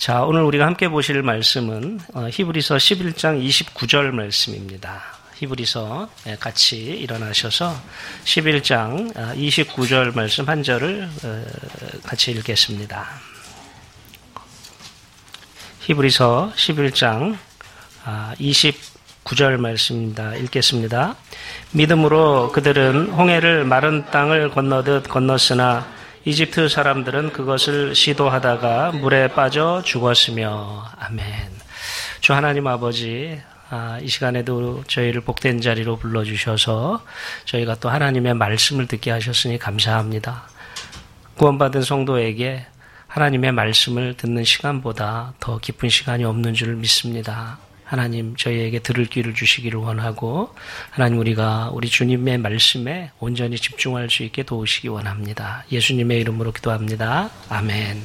자, 오늘 우리가 함께 보실 말씀은 히브리서 11장 29절 말씀입니다. 히브리서 같이 일어나셔서 11장 29절 말씀 한 절을 같이 읽겠습니다. 히브리서 11장 29절 말씀입니다. 읽겠습니다. 믿음으로 그들은 홍해를 마른 땅을 건너듯 건넜으나 이집트 사람들은 그것을 시도하다가 물에 빠져 죽었으며. 아멘. 주 하나님 아버지, 이 시간에도 저희를 복된 자리로 불러주셔서 저희가 또 하나님의 말씀을 듣게 하셨으니 감사합니다. 구원받은 성도에게 하나님의 말씀을 듣는 시간보다 더 기쁜 시간이 없는 줄 믿습니다. 하나님, 저희에게 들을 귀를 주시기를 원하고, 하나님, 우리가 우리 주님의 말씀에 온전히 집중할 수 있게 도우시기 원합니다. 예수님의 이름으로 기도합니다. 아멘.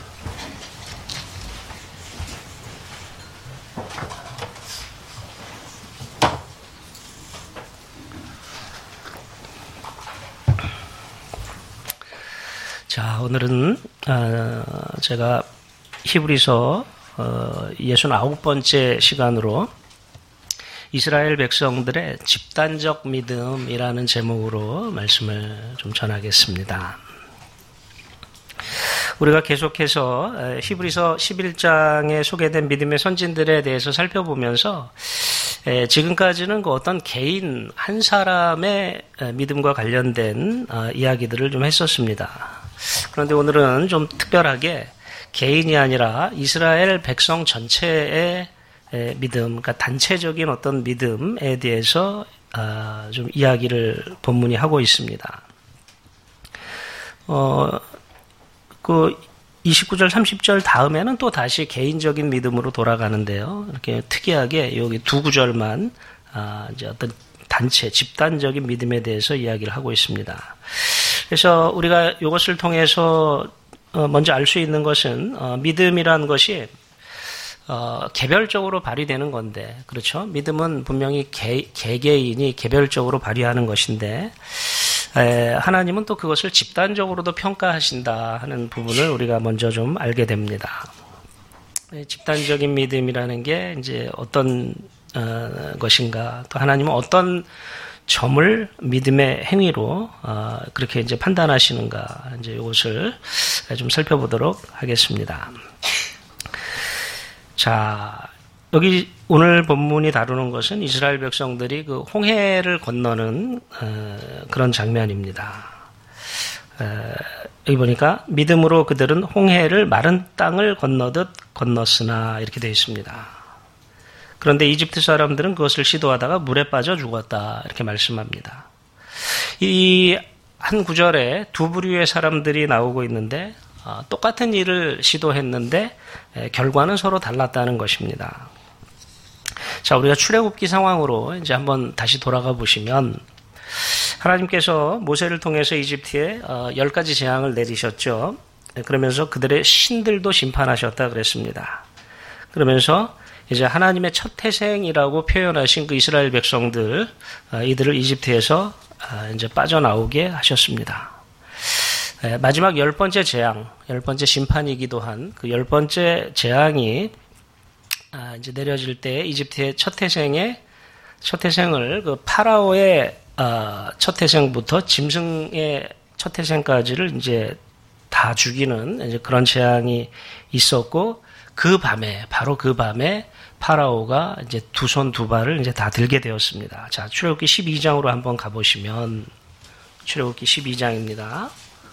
자, 오늘은 제가 히브리서 69번째 시간으로 이스라엘 백성들의 집단적 믿음이라는 제목으로 말씀을 좀 전하겠습니다. 우리가 계속해서 히브리서 11장에 소개된 믿음의 선진들에 대해서 살펴보면서 지금까지는 그 어떤 개인 한 사람의 믿음과 관련된 이야기들을 좀 했었습니다. 그런데 오늘은 좀 특별하게 개인이 아니라 이스라엘 백성 전체의 믿음, 그러니까 단체적인 어떤 믿음에 대해서 좀 이야기를 본문이 하고 있습니다. 그 29절, 30절 다음에는 또 다시 개인적인 믿음으로 돌아가는데요. 이렇게 특이하게 여기 두 구절만 이제 어떤 단체, 집단적인 믿음에 대해서 이야기를 하고 있습니다. 그래서 우리가 이것을 통해서 먼저 알 수 있는 것은 믿음이라는 것이 개별적으로 발휘되는 건데, 그렇죠? 믿음은 분명히 개개인이 개별적으로 발휘하는 것인데 하나님은 또 그것을 집단적으로도 평가하신다 하는 부분을 우리가 먼저 좀 알게 됩니다. 집단적인 믿음이라는 게 이제 어떤 것인가, 또 하나님은 어떤 점을 믿음의 행위로 그렇게 이제 판단하시는가, 이제 이것을 좀 살펴보도록 하겠습니다. 자, 여기 오늘 본문이 다루는 것은 이스라엘 백성들이 그 홍해를 건너는 그런 장면입니다. 여기 보니까 믿음으로 그들은 홍해를 마른 땅을 건너듯 건넜으나 이렇게 되어 있습니다. 그런데 이집트 사람들은 그것을 시도하다가 물에 빠져 죽었다 이렇게 말씀합니다. 이 한 구절에 두 부류의 사람들이 나오고 있는데 똑같은 일을 시도했는데 결과는 서로 달랐다는 것입니다. 자, 우리가 출애굽기 상황으로 이제 한번 다시 돌아가 보시면 하나님께서 모세를 통해서 이집트에 10가지 재앙을 내리셨죠. 그러면서 그들의 신들도 심판하셨다 그랬습니다. 그러면서 이제 하나님의 첫 태생이라고 표현하신 그 이스라엘 백성들, 이들을 이집트에서 이제 빠져나오게 하셨습니다. 마지막 10번째 재앙, 10번째 심판이기도 한 그 10번째 재앙이 이제 내려질 때 이집트의 첫 태생을 그 파라오의 첫 태생부터 짐승의 첫 태생까지를 이제 다 죽이는 이제 그런 재앙이 있었고, 바로 그 밤에 파라오가 이제 두 손 두 발을 이제 다 들게 되었습니다. 자, 출애굽기 12장으로 한번 가보시면, 출애굽기 12장입니다.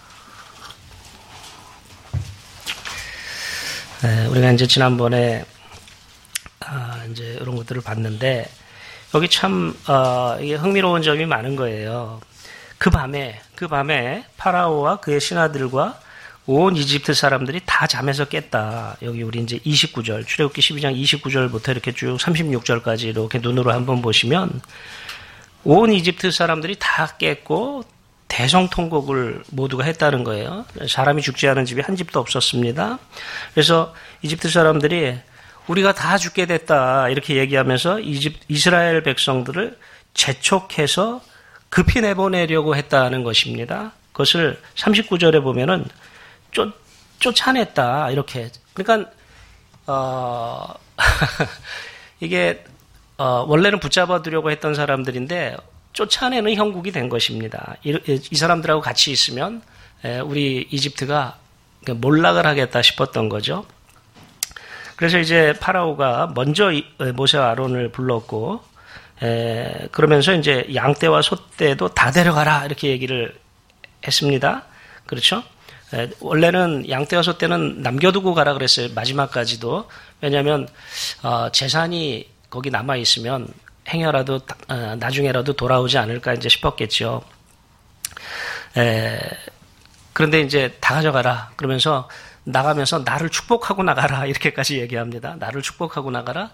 우리가 이제 지난번에 이제 이런 것들을 봤는데 여기 참 이게 흥미로운 점이 많은 거예요. 그 밤에 파라오와 그의 신하들과 온 이집트 사람들이 다 잠에서 깼다. 여기 우리 이제 29절, 출애굽기 12장 29절부터 이렇게 쭉 36절까지 이렇게 눈으로 한번 보시면 온 이집트 사람들이 다 깼고 대성통곡을 모두가 했다는 거예요. 사람이 죽지 않은 집이 한 집도 없었습니다. 그래서 이집트 사람들이 우리가 다 죽게 됐다 이렇게 얘기하면서 이스라엘 백성들을 재촉해서 급히 내보내려고 했다는 것입니다. 그것을 39절에 보면은 쫓아냈다 이렇게. 그러니까 이게 원래는 붙잡아 두려고 했던 사람들인데 쫓아내는 형국이 된 것입니다. 이 사람들하고 같이 있으면 우리 이집트가 몰락을 하겠다 싶었던 거죠. 그래서 이제 파라오가 먼저 모세와 아론을 불렀고 그러면서 이제 양떼와 소떼도 다 데려가라 이렇게 얘기를 했습니다. 그렇죠? 원래는 양떼와 소떼는 남겨두고 가라 그랬어요. 마지막까지도. 왜냐하면 재산이 거기 남아 있으면 행여라도 나중에라도 돌아오지 않을까 이제 싶었겠죠. 그런데 이제 다 가져가라. 그러면서 나가면서 나를 축복하고 나가라 이렇게까지 얘기합니다. 나를 축복하고 나가라.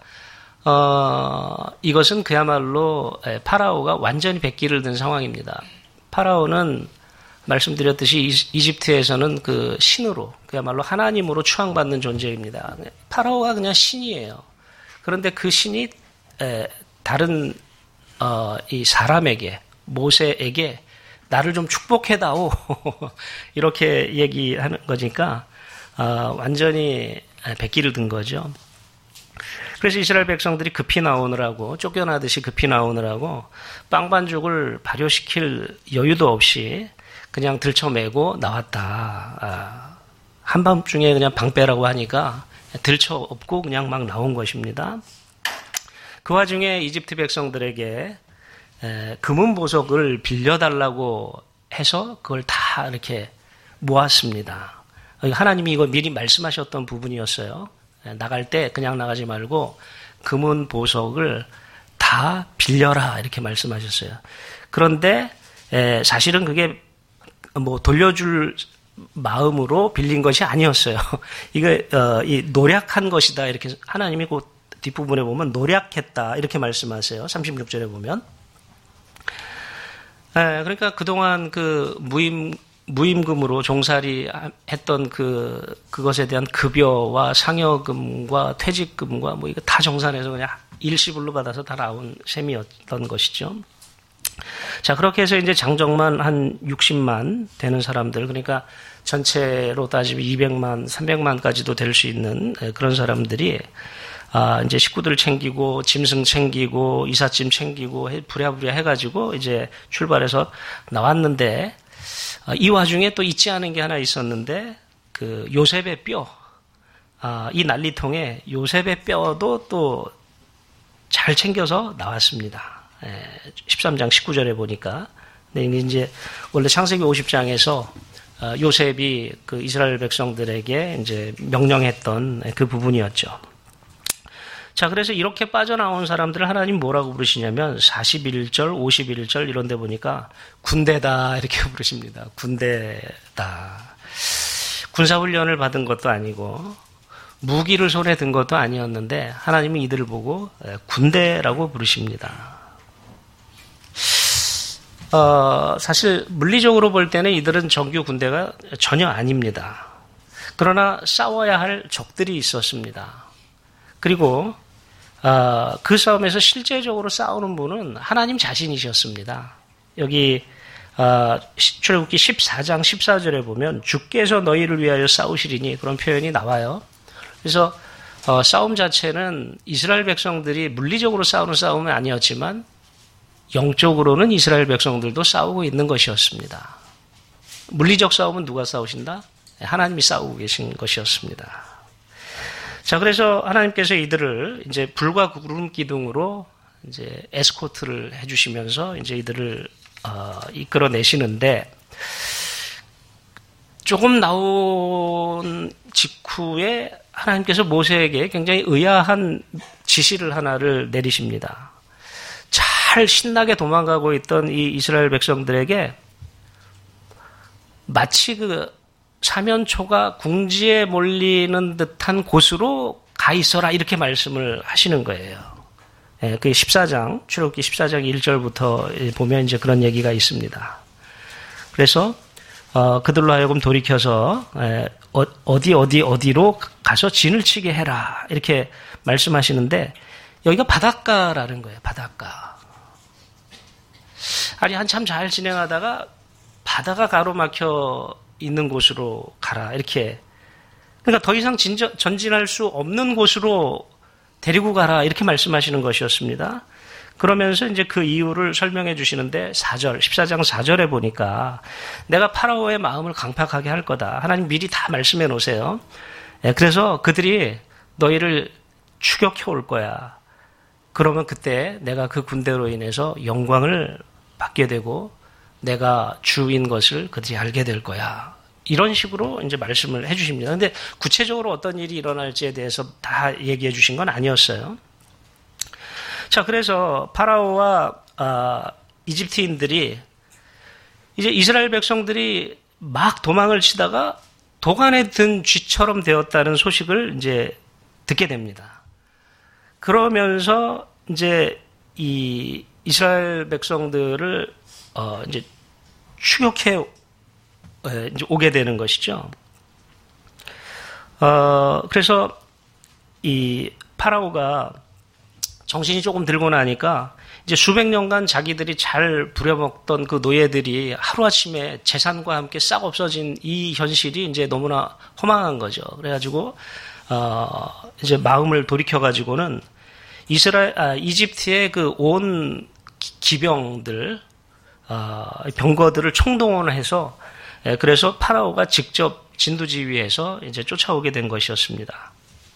이것은 그야말로 파라오가 완전히 백기를 든 상황입니다. 파라오는 말씀드렸듯이 이집트에서는 그 신으로 그야말로 하나님으로 추앙받는 존재입니다. 파라오가 그냥 신이에요. 그런데 그 신이 다른 이 사람에게 모세에게 나를 좀 축복해다오 이렇게 얘기하는 거니까 완전히 백기를 든 거죠. 그래서 이스라엘 백성들이 급히 나오느라고 쫓겨나듯이 급히 나오느라고 빵반죽을 발효시킬 여유도 없이 그냥 들쳐매고 나왔다. 한밤중에 그냥 방 빼라고 하니까 들쳐업고 그냥 막 나온 것입니다. 그 와중에 이집트 백성들에게 금은 보석을 빌려달라고 해서 그걸 다 이렇게 모았습니다. 하나님이 이거 미리 말씀하셨던 부분이었어요. 나갈 때 그냥 나가지 말고 금은 보석을 다 빌려라 이렇게 말씀하셨어요. 그런데 사실은 그게 뭐 돌려줄 마음으로 빌린 것이 아니었어요. 이거 이 노력한 것이다 이렇게 하나님이 그 뒷부분에 보면 노력했다 이렇게 말씀하세요. 36절에 보면. 그러니까 그동안 그 무임금으로 종살이 했던 그것에 대한 급여와 상여금과 퇴직금과 뭐 이거 다 정산해서 그냥 일시불로 받아서 다 나온 셈이었던 것이죠. 자, 그렇게 해서 이제 장정만 한 60만 되는 사람들, 그러니까 전체로 따지면 200만, 300만까지도 될 수 있는 그런 사람들이 이제 식구들 챙기고 짐승 챙기고 이삿짐 챙기고 부랴부랴 해가지고 이제 출발해서 나왔는데 이 와중에 또 잊지 않은 게 하나 있었는데 그 요셉의 뼈, 이 난리통에 요셉의 뼈도 또 잘 챙겨서 나왔습니다. 13장 19절에 보니까. 근데 이제 원래 창세기 50장에서 요셉이 그 이스라엘 백성들에게 이제 명령했던 그 부분이었죠. 자, 그래서 이렇게 빠져나온 사람들을 하나님 뭐라고 부르시냐면 41절, 51절 이런 데 보니까 군대다 이렇게 부르십니다. 군대다. 군사훈련을 받은 것도 아니고 무기를 손에 든 것도 아니었는데 하나님은 이들을 보고 군대라고 부르십니다. 사실 물리적으로 볼 때는 이들은 정규 군대가 전혀 아닙니다. 그러나 싸워야 할 적들이 있었습니다. 그리고 그 싸움에서 실제적으로 싸우는 분은 하나님 자신이셨습니다. 여기 출애굽기 14장 14절에 보면 주께서 너희를 위하여 싸우시리니 그런 표현이 나와요. 그래서 싸움 자체는 이스라엘 백성들이 물리적으로 싸우는 싸움은 아니었지만 영적으로는 이스라엘 백성들도 싸우고 있는 것이었습니다. 물리적 싸움은 누가 싸우신다? 하나님이 싸우고 계신 것이었습니다. 자, 그래서 하나님께서 이들을 이제 불과 구름 기둥으로 이제 에스코트를 해주시면서 이제 이들을 이끌어내시는데 조금 나온 직후에 하나님께서 모세에게 굉장히 의아한 지시를 하나를 내리십니다. 잘 신나게 도망가고 있던 이 이스라엘 백성들에게 마치 그 사면초가 궁지에 몰리는 듯한 곳으로 가 있어라 이렇게 말씀을 하시는 거예요. 그 14장, 출애굽기 14장 1절부터 보면 이제 그런 얘기가 있습니다. 그래서 그들로 하여금 돌이켜서 어디로 가서 진을 치게 해라 이렇게 말씀하시는데 여기가 바닷가라는 거예요. 바닷가. 아니 한참 잘 진행하다가 바다가 가로막혀 있는 곳으로 가라 이렇게. 그러니까 더 이상 전진할 수 없는 곳으로 데리고 가라 이렇게 말씀하시는 것이었습니다. 그러면서 이제 그 이유를 설명해 주시는데 14장 4절에 보니까 내가 파라오의 마음을 강팍하게 할 거다. 하나님 미리 다 말씀해 놓으세요. 그래서 그들이 너희를 추격해 올 거야. 그러면 그때 내가 그 군대로 인해서 영광을 받게 되고 내가 주인 것을 그들이 알게 될 거야. 이런 식으로 이제 말씀을 해 주십니다. 근데 구체적으로 어떤 일이 일어날지에 대해서 다 얘기해 주신 건 아니었어요. 자, 그래서 파라오와 이집트인들이 이제 이스라엘 백성들이 막 도망을 치다가 도간에 든 쥐처럼 되었다는 소식을 이제 듣게 됩니다. 그러면서 이제 이 이스라엘 백성들을 이제 추격해 이제 오게 되는 것이죠. 그래서 이 파라오가 정신이 조금 들고 나니까 이제 수백 년간 자기들이 잘 부려먹던 그 노예들이 하루아침에 재산과 함께 싹 없어진 이 현실이 이제 너무나 허망한 거죠. 그래가지고 이제 마음을 돌이켜가지고는 이집트의 그 온 기병들, 병거들을 총동원해서 그래서 파라오가 직접 진두지휘해서 이제 쫓아오게 된 것이었습니다.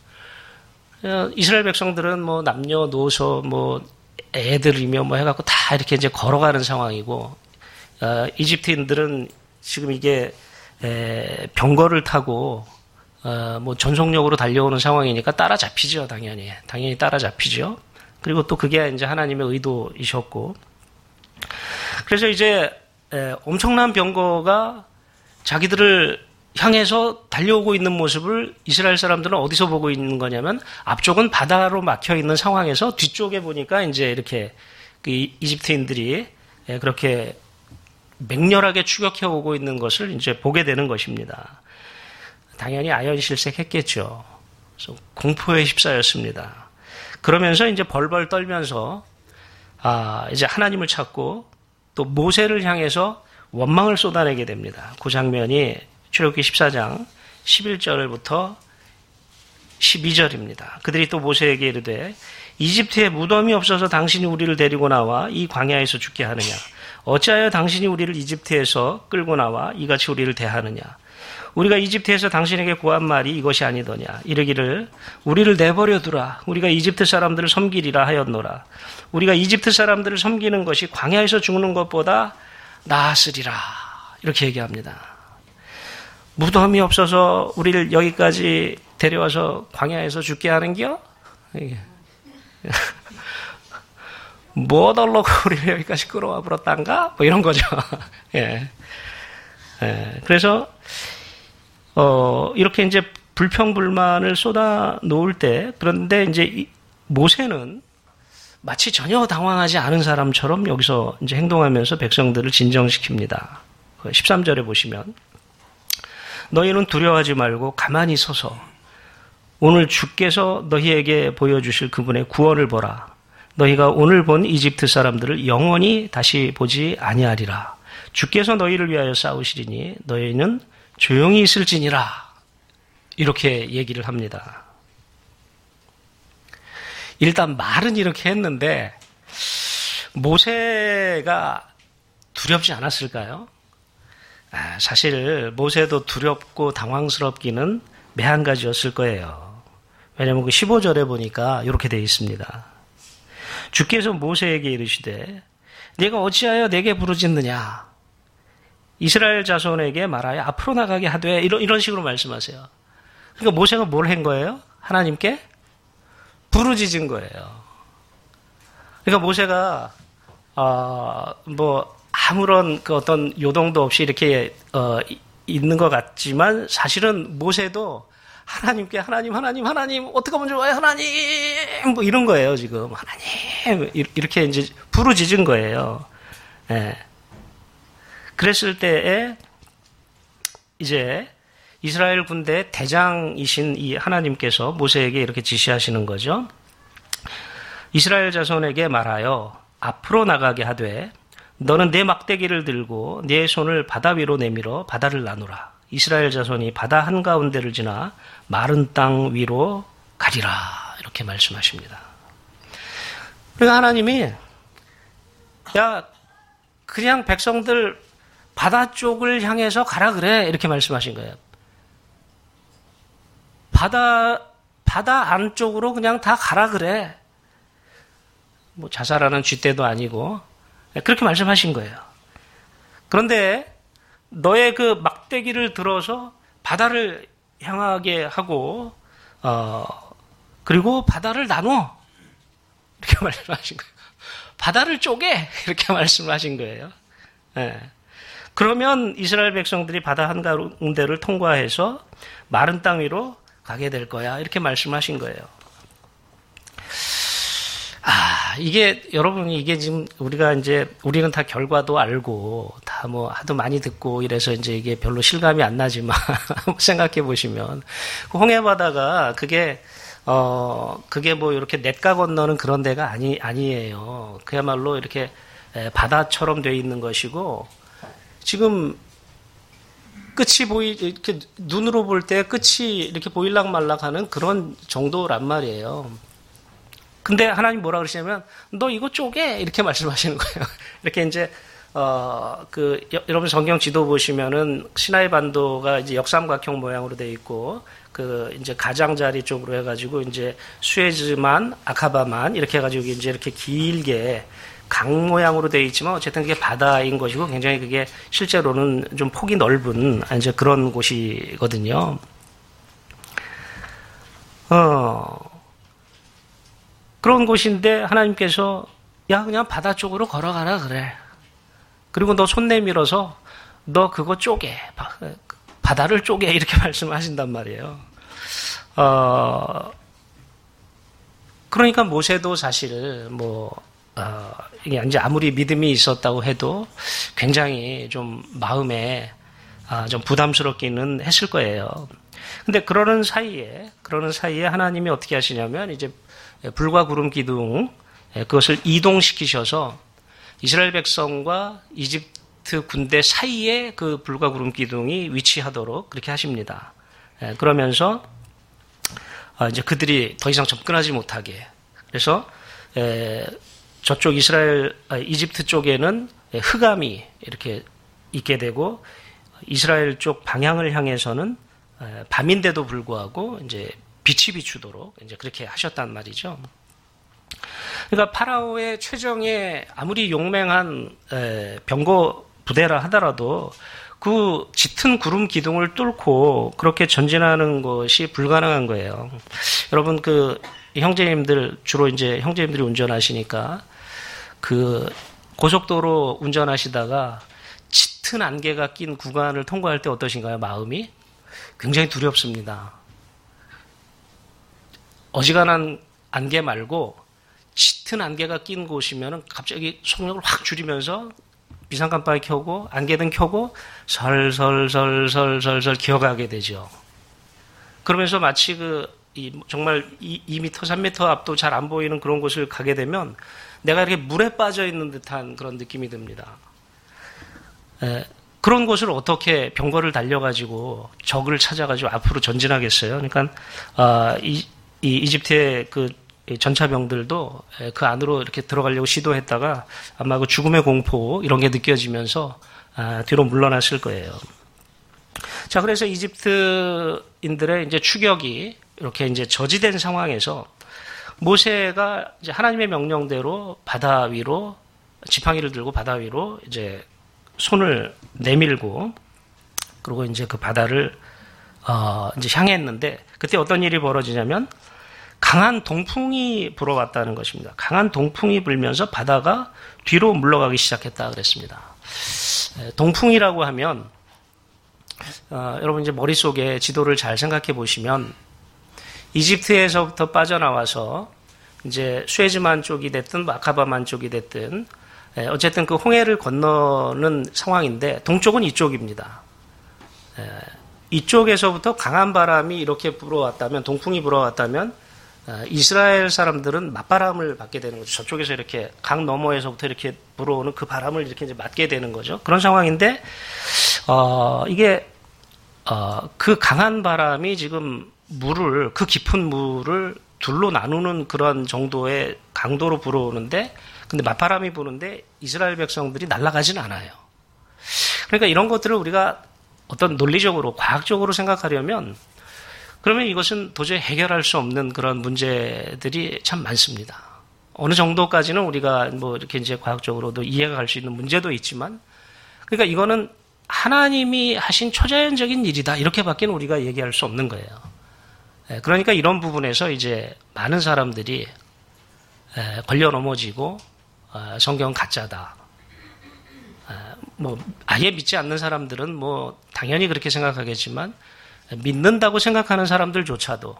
이스라엘 백성들은 뭐 남녀노소 뭐 애들이며 뭐 해갖고 다 이렇게 이제 걸어가는 상황이고, 이집트인들은 지금 이게 병거를 타고 뭐 전속력으로 달려오는 상황이니까 따라잡히죠, 당연히 따라잡히죠. 그리고 또 그게 이제 하나님의 의도이셨고, 그래서 이제 엄청난 병거가 자기들을 향해서 달려오고 있는 모습을 이스라엘 사람들은 어디서 보고 있는 거냐면 앞쪽은 바다로 막혀 있는 상황에서 뒤쪽에 보니까 이제 이렇게 그 이집트인들이 그렇게 맹렬하게 추격해 오고 있는 것을 이제 보게 되는 것입니다. 당연히 아연실색했겠죠. 그래서 공포에 휩싸였습니다. 그러면서 이제 벌벌 떨면서 이제 하나님을 찾고 또 모세를 향해서 원망을 쏟아내게 됩니다. 그 장면이 출애굽기 14장 11절부터 12절입니다. 그들이 또 모세에게 이르되 이집트에 무덤이 없어서 당신이 우리를 데리고 나와 이 광야에서 죽게 하느냐? 어찌하여 당신이 우리를 이집트에서 끌고 나와 이같이 우리를 대하느냐? 우리가 이집트에서 당신에게 구한 말이 이것이 아니더냐? 이르기를 우리를 내버려 두라. 우리가 이집트 사람들을 섬기리라 하였노라. 우리가 이집트 사람들을 섬기는 것이 광야에서 죽는 것보다 나았으리라. 이렇게 얘기합니다. 무덤이 없어서 우리를 여기까지 데려와서 광야에서 죽게 하는겨? 뭐 달라고 우리를 여기까지 끌어와 버렸단가? 뭐 이런 거죠. 예. 그래서 이렇게 이제 불평불만을 쏟아 놓을 때, 그런데 이제 모세는 마치 전혀 당황하지 않은 사람처럼 여기서 이제 행동하면서 백성들을 진정시킵니다. 13절에 보시면 너희는 두려워하지 말고 가만히 서서 오늘 주께서 너희에게 보여주실 그분의 구원을 보라. 너희가 오늘 본 이집트 사람들을 영원히 다시 보지 아니하리라. 주께서 너희를 위하여 싸우시리니 너희는 조용히 있을지니라. 이렇게 얘기를 합니다. 일단 말은 이렇게 했는데 모세가 두렵지 않았을까요? 사실 모세도 두렵고 당황스럽기는 매한가지였을 거예요. 왜냐하면 그 15절에 보니까 이렇게 되어 있습니다. 주께서 모세에게 이르시되 네가 어찌하여 내게 부르짖느냐? 이스라엘 자손에게 말하여 앞으로 나가게 하되 이런 식으로 말씀하세요. 그러니까 모세가 뭘 한 거예요? 하나님께 부르짖은 거예요. 그러니까 모세가 뭐 아무런 그 어떤 요동도 없이 이렇게 있는 것 같지만 사실은 모세도 하나님께 하나님 어떻게 하면 좋아요? 하나님 뭐 이런 거예요. 지금 하나님 이렇게 이제 부르짖은 거예요. 예. 그랬을 때에 이제 이스라엘 군대 대장이신 이 하나님께서 모세에게 이렇게 지시하시는 거죠. 이스라엘 자손에게 말하여 앞으로 나가게 하되 너는 내 막대기를 들고 내 손을 바다 위로 내밀어 바다를 나누라. 이스라엘 자손이 바다 한가운데를 지나 마른 땅 위로 가리라 이렇게 말씀하십니다. 그러니까 하나님이 야 그냥 백성들 바다 쪽을 향해서 가라 그래 이렇게 말씀하신 거예요. 바다 안쪽으로 그냥 다 가라 그래. 뭐 자살하는 쥐떼도 아니고 그렇게 말씀하신 거예요. 그런데 너의 그 막대기를 들어서 바다를 향하게 하고 그리고 바다를 나눠 이렇게 말씀하신 거예요. 바다를 쪼개 이렇게 말씀하신 거예요. 네. 그러면 이스라엘 백성들이 바다 한가운데를 통과해서 마른 땅 위로 가게 될 거야 이렇게 말씀하신 거예요. 이게 여러분이 이게 지금 우리는 다 결과도 알고 다 뭐 하도 많이 듣고 이래서 이제 이게 별로 실감이 안 나지만 생각해 보시면 그 홍해바다가 그게 뭐 이렇게 넷가 건너는 그런 데가 아니에요. 그야말로 이렇게 바다처럼 되어 있는 것이고 지금 끝이 이렇게 눈으로 볼 때 끝이 이렇게 보일락말락하는 그런 정도란 말이에요. 근데 하나님 뭐라 그러시냐면 너 이거 쪼개 이렇게 말씀하시는 거예요. 이렇게 이제 여러분 성경 지도 보시면은 시나이 반도가 이제 역삼각형 모양으로 되어 있고 이제 가장자리 쪽으로 해가지고 이제 수에즈만 아카바만 이렇게 해가지고 이제 이렇게 길게 강 모양으로 되어 있지만 어쨌든 그게 바다인 것이고 굉장히 그게 실제로는 좀 폭이 넓은 이제 그런 곳이거든요. 그런 곳인데 하나님께서 야 그냥 바다 쪽으로 걸어가라 그래. 그리고 너 손 내밀어서 너 그거 쪼개. 바다를 쪼개 이렇게 말씀하신단 말이에요. 그러니까 모세도 사실 이게 이제 아무리 믿음이 있었다고 해도 굉장히 좀 마음에 좀 부담스럽기는 했을 거예요. 근데 그러는 사이에 하나님이 어떻게 하시냐면 이제 불과 구름 기둥 그것을 이동시키셔서 이스라엘 백성과 이집트 군대 사이에 그 불과 구름 기둥이 위치하도록 그렇게 하십니다. 그러면서 이제 그들이 더 이상 접근하지 못하게. 그래서 저쪽 이집트 쪽에는 흑암이 이렇게 있게 되고 이스라엘 쪽 방향을 향해서는 밤인데도 불구하고 이제 빛이 비추도록 이제 그렇게 하셨단 말이죠. 그러니까 파라오의 최정예 아무리 용맹한 병거 부대라 하더라도 그 짙은 구름 기둥을 뚫고 그렇게 전진하는 것이 불가능한 거예요. 여러분 형제님들 주로 이제 형제님들이 운전하시니까 고속도로 운전하시다가 짙은 안개가 낀 구간을 통과할 때 어떠신가요? 마음이 굉장히 두렵습니다. 어지간한 안개 말고 짙은 안개가 낀 곳이면 갑자기 속력을 확 줄이면서 비상깜빡이 켜고 안개등 켜고 설설설설설설 기어가게 되죠. 그러면서 마치 정말 2m, 3m 앞도 잘 안 보이는 그런 곳을 가게 되면 내가 이렇게 물에 빠져 있는 듯한 그런 느낌이 듭니다. 그런 곳을 어떻게 병거를 달려가지고 적을 찾아가지고 앞으로 전진하겠어요? 그러니까 이집트의 전차병들도 그 안으로 이렇게 들어가려고 시도했다가 아마 그 죽음의 공포 이런 게 느껴지면서 뒤로 물러났을 거예요. 자, 그래서 이집트인들의 이제 추격이 이렇게 이제 저지된 상황에서 모세가 이제 하나님의 명령대로 바다 위로 지팡이를 들고 바다 위로 이제 손을 내밀고 그리고 이제 그 바다를 이제 향했는데 그때 어떤 일이 벌어지냐면 강한 동풍이 불어왔다는 것입니다. 강한 동풍이 불면서 바다가 뒤로 물러가기 시작했다 그랬습니다. 동풍이라고 하면 여러분 이제 머릿속에 지도를 잘 생각해 보시면 이집트에서부터 빠져나와서 이제 수에즈만 쪽이 됐든 아카바만 쪽이 됐든 어쨌든 그 홍해를 건너는 상황인데 동쪽은 이쪽입니다. 이쪽에서부터 강한 바람이 이렇게 불어왔다면 동풍이 불어왔다면 이스라엘 사람들은 맞바람을 받게 되는 거죠. 저쪽에서 이렇게 강 너머에서부터 이렇게 불어오는 그 바람을 이렇게 이제 맞게 되는 거죠. 그런 상황인데 이게 그 강한 바람이 지금 그 깊은 물을 둘로 나누는 그런 정도의 강도로 불어오는데, 근데 맞바람이 부는데 이스라엘 백성들이 날아가진 않아요. 그러니까 이런 것들을 우리가 어떤 논리적으로, 과학적으로 생각하려면, 그러면 이것은 도저히 해결할 수 없는 그런 문제들이 참 많습니다. 어느 정도까지는 우리가 뭐 이렇게 이제 과학적으로도 이해가 갈 수 있는 문제도 있지만, 그러니까 이거는 하나님이 하신 초자연적인 일이다, 이렇게밖에 우리가 얘기할 수 없는 거예요. 그러니까 이런 부분에서 이제 많은 사람들이 걸려 넘어지고 성경 가짜다, 뭐 아예 믿지 않는 사람들은 뭐 당연히 그렇게 생각하겠지만, 믿는다고 생각하는 사람들조차도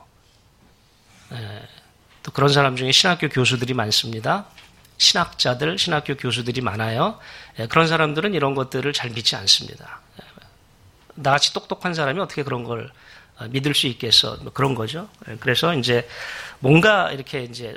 또 그런 사람 중에 신학교 교수들이 많습니다. 신학자들, 신학교 교수들이 많아요. 그런 사람들은 이런 것들을 잘 믿지 않습니다. 나같이 똑똑한 사람이 어떻게 그런 걸 믿을 수 있겠어? 뭐 그런 거죠. 그래서 이제 뭔가 이렇게 이제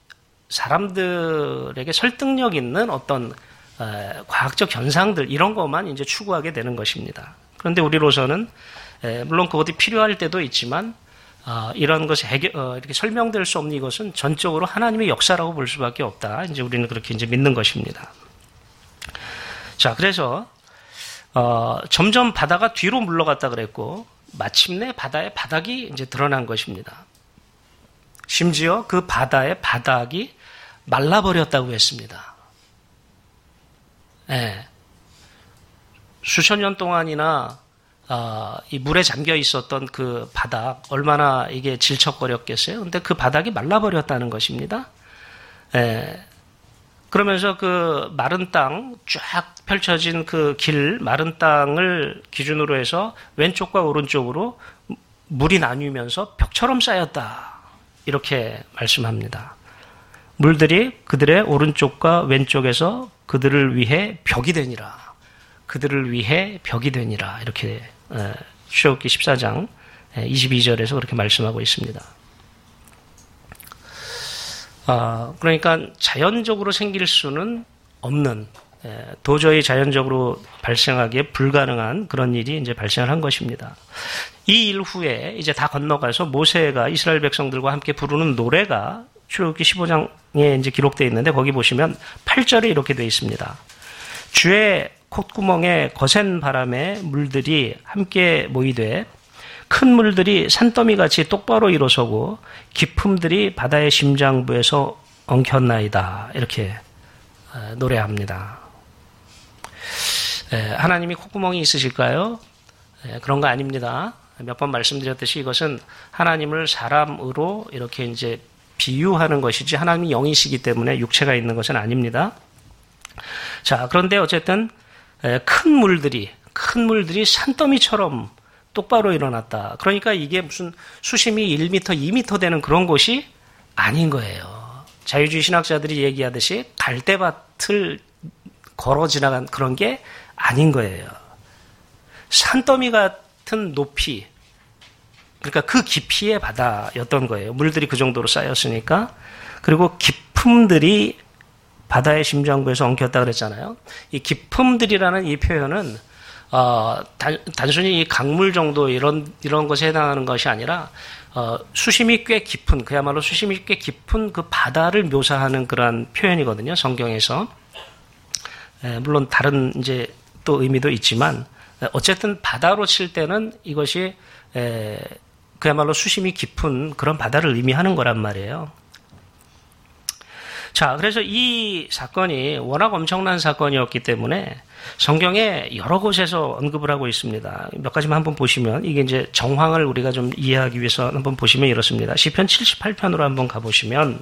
사람들에게 설득력 있는 어떤 과학적 현상들, 이런 것만 이제 추구하게 되는 것입니다. 그런데 우리로서는 물론 그것이 필요할 때도 있지만, 이런 것이 이렇게 설명될 수 없는 이것은 전적으로 하나님의 역사라고 볼 수밖에 없다. 이제 우리는 그렇게 이제 믿는 것입니다. 자, 그래서 점점 바다가 뒤로 물러갔다 그랬고, 마침내 바다의 바닥이 이제 드러난 것입니다. 심지어 그 바다의 바닥이 말라버렸다고 했습니다. 수천 년 동안이나 이 물에 잠겨 있었던 그 바닥, 얼마나 이게 질척거렸겠어요? 근데 그 바닥이 말라버렸다는 것입니다. 그러면서 그 마른 땅, 쫙 펼쳐진 그 마른 땅을 기준으로 해서 왼쪽과 오른쪽으로 물이 나뉘면서 벽처럼 쌓였다, 이렇게 말씀합니다. 물들이 그들의 오른쪽과 왼쪽에서 그들을 위해 벽이 되니라. 그들을 위해 벽이 되니라. 이렇게 출애굽기 14장 22절에서 그렇게 말씀하고 있습니다. 그러니까 자연적으로 생길 수는 없는, 도저히 자연적으로 발생하기에 불가능한 그런 일이 이제 발생을 한 것입니다. 이 일 후에 이제 다 건너가서 모세가 이스라엘 백성들과 함께 부르는 노래가 출애굽기 15장에 이제 기록되어 있는데, 거기 보시면 8절에 이렇게 되어 있습니다. 주의 콧구멍에 거센 바람에 물들이 함께 모이되 큰 물들이 산더미같이 똑바로 일어서고 깊음들이 바다의 심장부에서 엉켰나이다, 이렇게 노래합니다. 하나님이 콧구멍이 있으실까요? 그런 거 아닙니다. 몇 번 말씀드렸듯이 이것은 하나님을 사람으로 이렇게 이제 비유하는 것이지, 하나님이 영이시기 때문에 육체가 있는 것은 아닙니다. 자, 그런데 어쨌든 큰 물들이 산더미처럼 똑바로 일어났다. 그러니까 이게 무슨 수심이 1m, 2m 되는 그런 곳이 아닌 거예요. 자유주의 신학자들이 얘기하듯이 갈대밭을 걸어 지나간 그런 게 아닌 거예요. 산더미 같은 높이, 그러니까 그 깊이의 바다였던 거예요. 물들이 그 정도로 쌓였으니까. 그리고 깊음들이 바다의 심장부에서 엉켰다 그랬잖아요. 이 깊음들이라는 이 표현은 단순히 이 강물 정도 이런 것에 해당하는 것이 아니라 수심이 꽤 깊은, 그야말로 수심이 꽤 깊은 그 바다를 묘사하는 그러한 표현이거든요, 성경에서. 물론 다른 이제 또 의미도 있지만, 어쨌든 바다로 칠 때는 이것이 그야말로 수심이 깊은 그런 바다를 의미하는 거란 말이에요. 자, 그래서 이 사건이 워낙 엄청난 사건이었기 때문에 성경에 여러 곳에서 언급을 하고 있습니다. 몇 가지만 한번 보시면, 이게 이제 정황을 우리가 좀 이해하기 위해서 한번 보시면 이렇습니다. 시편 78편으로 한번 가보시면,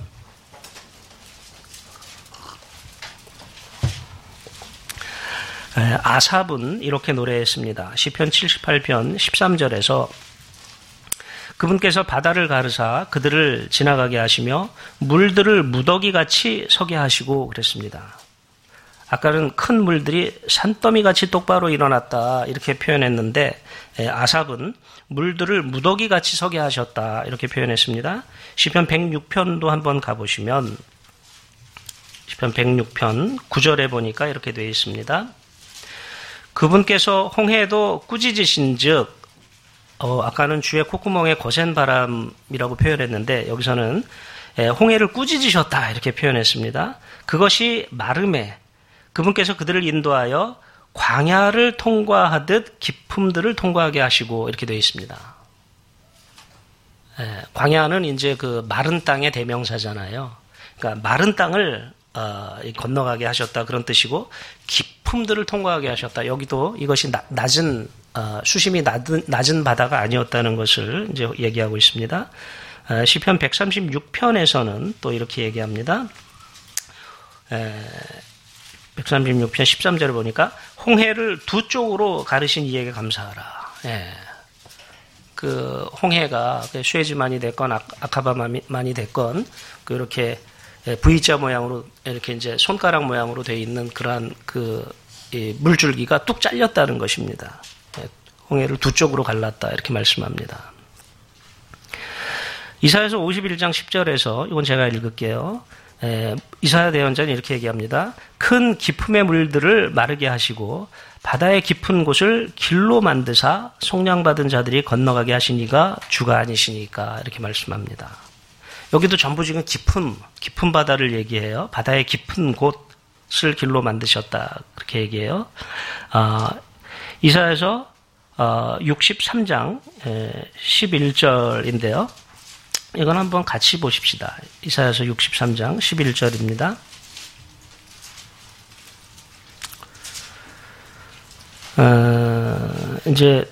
아삽은 이렇게 노래했습니다. 시편 78편 13절에서 그분께서 바다를 가르사 그들을 지나가게 하시며 물들을 무더기같이 서게 하시고 그랬습니다. 아까는 큰 물들이 산더미같이 똑바로 일어났다, 이렇게 표현했는데, 아삽은 물들을 무더기같이 서게 하셨다, 이렇게 표현했습니다. 시편 106편도 한번 가보시면, 시편 106편 9절에 보니까 이렇게 되어 있습니다. 그분께서 홍해도 꾸짖으신 즉 아까는 주의 콧구멍에 거센 바람이라고 표현했는데 여기서는 홍해를 꾸짖으셨다 이렇게 표현했습니다. 그것이 마름에 그분께서 그들을 인도하여 광야를 통과하듯 깊음들을 통과하게 하시고 이렇게 되어 있습니다. 광야는 이제 그 마른 땅의 대명사잖아요. 그러니까 마른 땅을 건너가게 하셨다 그런 뜻이고 깊음들을 통과하게 하셨다. 여기도 이것이 낮은 수심이 낮은 바다가 아니었다는 것을 이제 얘기하고 있습니다. 시편 136편에서는 또 이렇게 얘기합니다. 136편 13절을 보니까 홍해를 두 쪽으로 가르신 이에게 감사하라. 그 홍해가 수에즈만이 됐건 아카바만이 됐건 그렇게 V자 모양으로 이렇게 이제 손가락 모양으로 되어 있는 그러한 그 물줄기가 뚝 잘렸다는 것입니다. 홍해를 두 쪽으로 갈랐다 이렇게 말씀합니다. 이사야서 51장 10절에서 이건 제가 읽을게요. 이사야 대언자는 이렇게 얘기합니다. 큰 깊음의 물들을 마르게 하시고 바다의 깊은 곳을 길로 만드사 속량받은 자들이 건너가게 하시니가 주가 아니시니까 이렇게 말씀합니다. 여기도 전부 지금 깊은 바다를 얘기해요. 바다의 깊은 곳을 길로 만드셨다 그렇게 얘기해요. 이사야서 63장 11절인데요. 이건 한번 같이 보십시다. 이사야서 63장 11절입니다. 이제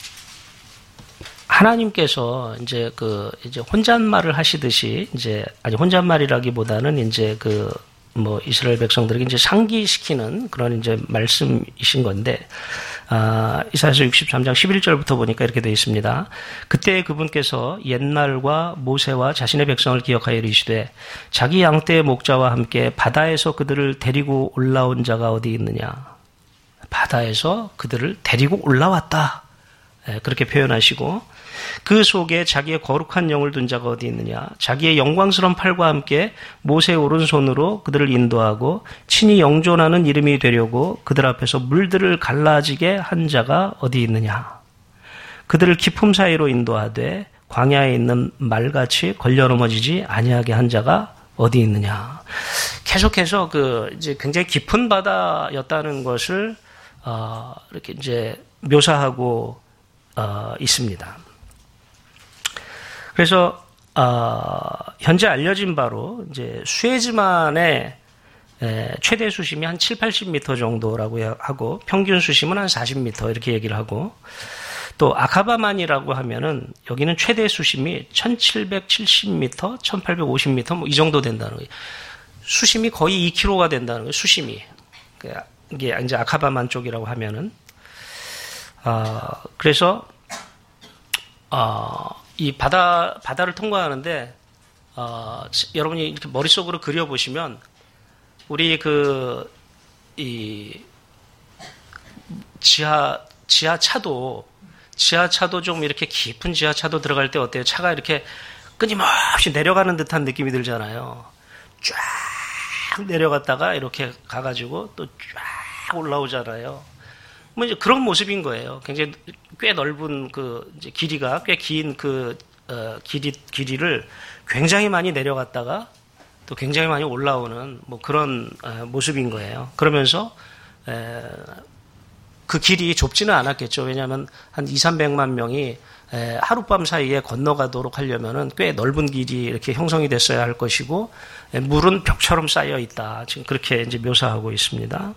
하나님께서 이제 이제 혼잣말을 하시듯이 아니 혼잣말이라기보다는 이제 이스라엘 백성들에게 이제 상기시키는 그런 이제 말씀이신 건데, 이사야서 63장 11절부터 보니까 이렇게 되어 있습니다. 그때 그분께서 옛날과 모세와 자신의 백성을 기억하여 이르시되 자기 양떼의 목자와 함께 바다에서 그들을 데리고 올라온 자가 어디 있느냐. 바다에서 그들을 데리고 올라왔다. 그렇게 표현하시고 그 속에 자기의 거룩한 영을 둔 자가 어디 있느냐. 자기의 영광스러운 팔과 함께 모세의 오른손으로 그들을 인도하고 친히 영존하는 이름이 되려고 그들 앞에서 물들을 갈라지게 한 자가 어디 있느냐. 그들을 깊음 사이로 인도하되 광야에 있는 말같이 걸려 넘어지지 아니하게 한 자가 어디 있느냐. 계속해서 이제 굉장히 깊은 바다였다는 것을 이렇게 이제 묘사하고 있습니다. 그래서 현재 알려진 바로 이제 수에즈만의 최대 수심이 한 7, 80m 정도라고 하고 평균 수심은 한 40m 이렇게 얘기를 하고 또 아카바만이라고 하면은 여기는 최대 수심이 1770m, 1850m 뭐 이 정도 된다는 거예요. 수심이 거의 2km가 된다는 거예요. 수심이. 이게 이제 아카바만 쪽이라고 하면은 그래서 이 바다를 통과하는데 여러분이 이렇게 머릿속으로 그려 보시면 우리 이 지하차도 좀 이렇게 깊은 지하차도 들어갈 때 어때요? 차가 이렇게 끊임없이 내려가는 듯한 느낌이 들잖아요. 쫙 내려갔다가 이렇게 가가지고 또 쫙 올라오잖아요. 뭐 이제 그런 모습인 거예요. 굉장히 꽤 넓은 이제 길이가 꽤 긴 길이를 굉장히 많이 내려갔다가 또 굉장히 많이 올라오는 뭐 그런 모습인 거예요. 그러면서 그 길이 좁지는 않았겠죠. 왜냐하면 한 200~300만 명이 하룻밤 사이에 건너가도록 하려면은 꽤 넓은 길이 이렇게 형성이 됐어야 할 것이고 물은 벽처럼 쌓여 있다. 지금 그렇게 이제 묘사하고 있습니다.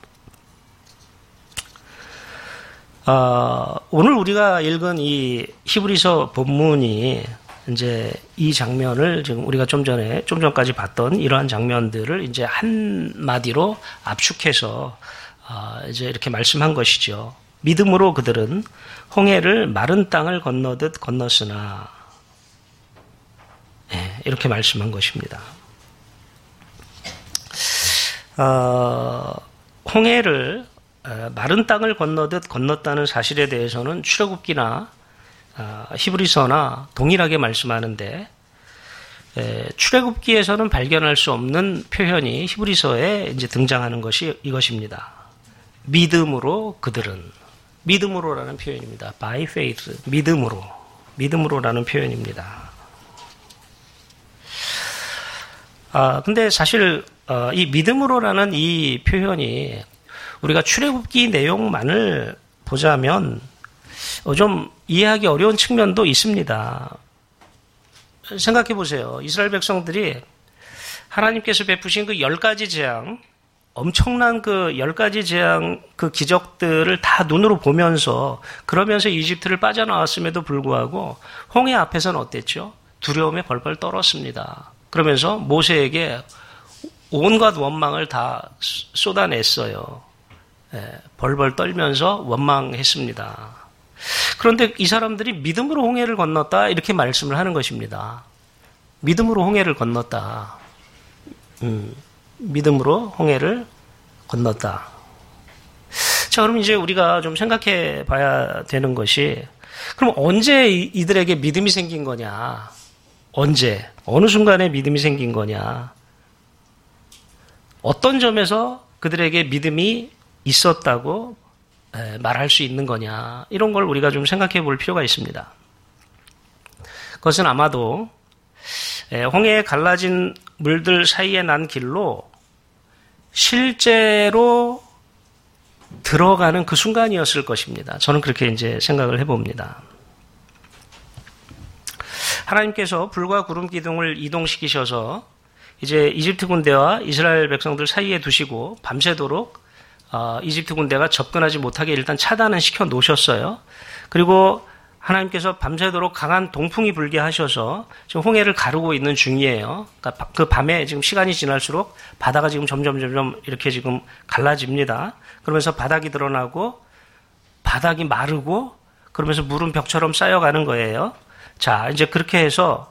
오늘 우리가 읽은 이 히브리서 본문이 이제 이 장면을 지금 우리가 좀 전까지 봤던 이러한 장면들을 이제 한마디로 압축해서 이제 이렇게 말씀한 것이죠. 믿음으로 그들은 홍해를 마른 땅을 건너듯 건넜으나, 이렇게 말씀한 것입니다. 홍해를 마른 땅을 건너듯 건넜다는 사실에 대해서는 출애굽기나 히브리서나 동일하게 말씀하는데 출애굽기에서는 발견할 수 없는 표현이 히브리서에 이제 등장하는 것이 이것입니다. 믿음으로 그들은 믿음으로라는 표현입니다. by faith, 믿음으로라는 표현입니다. 근데 사실 이 믿음으로라는 이 표현이 우리가 출애굽기 내용만을 보자면 좀 이해하기 어려운 측면도 있습니다. 생각해 보세요. 이스라엘 백성들이 하나님께서 베푸신 그 10가지 재앙, 엄청난 그 10가지 재앙 그 기적들을 다 눈으로 보면서 그러면서 이집트를 빠져나왔음에도 불구하고 홍해 앞에서는 어땠죠? 두려움에 벌벌 떨었습니다. 그러면서 모세에게 온갖 원망을 다 쏟아냈어요. 벌벌 떨면서 원망했습니다. 그런데 이 사람들이 믿음으로 홍해를 건넜다 이렇게 말씀을 하는 것입니다. 믿음으로 홍해를 건넜다. 믿음으로 홍해를 건넜다. 자, 그럼 이제 우리가 좀 생각해 봐야 되는 것이 그럼 언제 이들에게 믿음이 생긴 거냐? 언제? 어느 순간에 믿음이 생긴 거냐? 어떤 점에서 그들에게 믿음이 있었다고 말할 수 있는 거냐? 이런 걸 우리가 좀 생각해 볼 필요가 있습니다. 그것은 아마도 홍해에 갈라진 물들 사이에 난 길로 실제로 들어가는 그 순간이었을 것입니다. 저는 그렇게 이제 생각을 해봅니다. 하나님께서 불과 구름 기둥을 이동시키셔서 이제 이집트 군대와 이스라엘 백성들 사이에 두시고 밤새도록 이집트 군대가 접근하지 못하게 일단 차단은 시켜 놓으셨어요. 그리고 하나님께서 밤새도록 강한 동풍이 불게 하셔서 지금 홍해를 가르고 있는 중이에요. 그러니까 그 밤에 지금 시간이 지날수록 바다가 지금 점점 이렇게 지금 갈라집니다. 그러면서 바닥이 드러나고 바닥이 마르고 그러면서 물은 벽처럼 쌓여가는 거예요. 자, 이제 그렇게 해서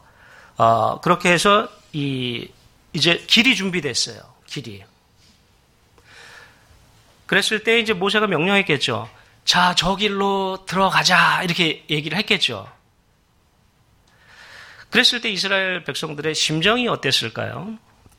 이제 길이 준비됐어요. 길이. 그랬을 때 이제 모세가 명령했겠죠. 자, 저 길로 들어가자. 이렇게 얘기를 했겠죠. 그랬을 때 이스라엘 백성들의 심정이 어땠을까요?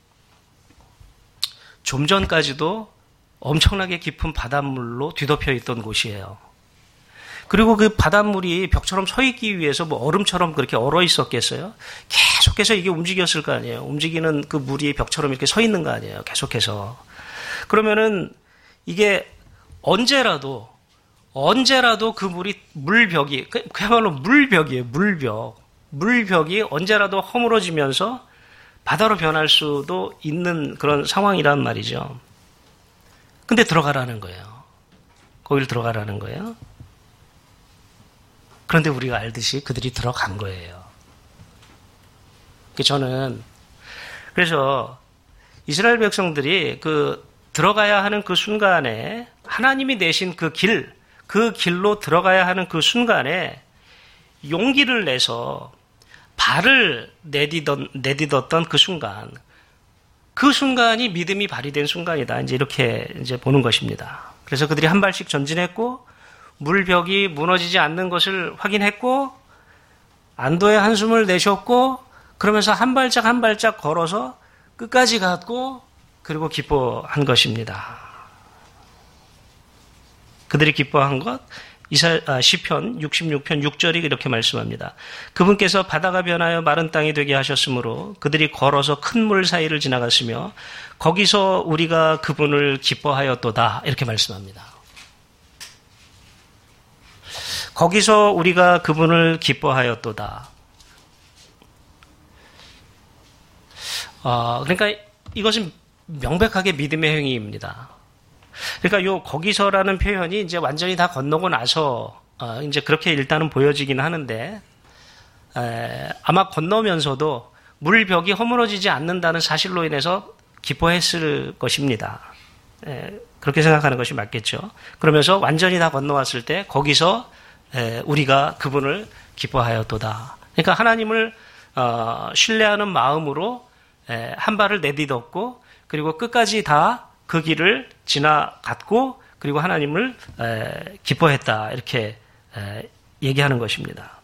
좀 전까지도 엄청나게 깊은 바닷물로 뒤덮여 있던 곳이에요. 그리고 그 바닷물이 벽처럼 서 있기 위해서 뭐 얼음처럼 그렇게 얼어 있었겠어요? 계속해서 이게 움직였을 거 아니에요. 움직이는 그 물이 벽처럼 이렇게 서 있는 거 아니에요. 계속해서. 그러면은 이게 언제라도 그 물벽이, 그야말로 물벽이에요. 물벽이 언제라도 허물어지면서 바다로 변할 수도 있는 그런 상황이란 말이죠. 근데 들어가라는 거예요. 거길 들어가라는 거예요. 그런데 우리가 알듯이 그들이 들어간 거예요. 그래서 이스라엘 백성들이 들어가야 하는 그 순간에 하나님이 내신 그 길로 들어가야 하는 그 순간에 용기를 내서 발을 내딛었던 그 순간이 믿음이 발휘된 순간이다. 이렇게 보는 것입니다. 그래서 그들이 한 발씩 전진했고 물벽이 무너지지 않는 것을 확인했고 안도의 한숨을 내셨고 그러면서 한 발짝 한 발짝 걸어서 끝까지 갔고 그리고 기뻐한 것입니다. 그들이 기뻐한 것 시편 66편 6절이 이렇게 말씀합니다. 그분께서 바다가 변하여 마른 땅이 되게 하셨으므로 그들이 걸어서 큰 물 사이를 지나갔으며 거기서 우리가 그분을 기뻐하였도다 이렇게 말씀합니다. 거기서 우리가 그분을 기뻐하였도다. 그러니까 이것은 명백하게 믿음의 행위입니다. 그러니까 거기서라는 표현이 이제 완전히 다 건너고 나서 이제 그렇게 일단은 보여지긴 하는데 아마 건너면서도 물벽이 허물어지지 않는다는 사실로 인해서 기뻐했을 것입니다. 그렇게 생각하는 것이 맞겠죠. 그러면서 완전히 다 건너왔을 때 거기서 우리가 그분을 기뻐하였도다. 그러니까 하나님을 신뢰하는 마음으로 한 발을 내딛었고 그리고 끝까지 다 그 길을 지나갔고 그리고 하나님을 기뻐했다 이렇게 얘기하는 것입니다.